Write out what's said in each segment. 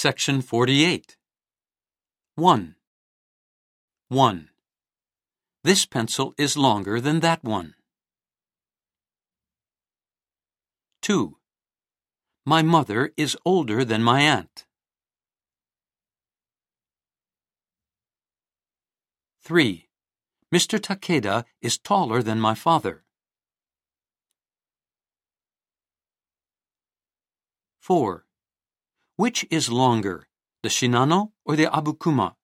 Section 48. 1. 1. This pencil is longer than that one. 2. My mother is older than my aunt. 3. Mr. Takeda is taller than my father. 4. Which is longer, the Shinano or the Abukuma?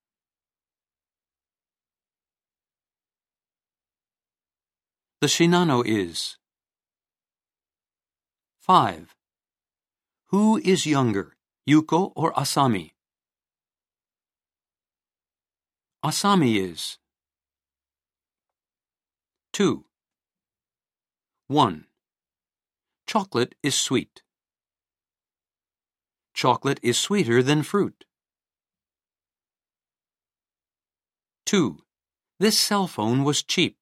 The Shinano is. 5. Who is younger, Yuko or Asami? Asami is. 2. 1. Chocolate is sweet. Chocolate is sweeter than fruit. 2. This cell phone was cheap.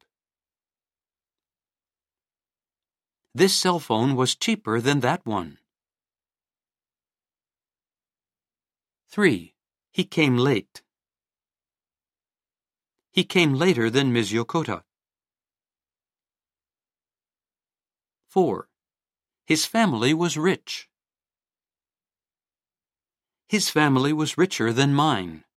This cell phone was cheaper than that one. 3. He came late. He came later than Ms. Yokota. 4. His family was rich. His family was richer than mine.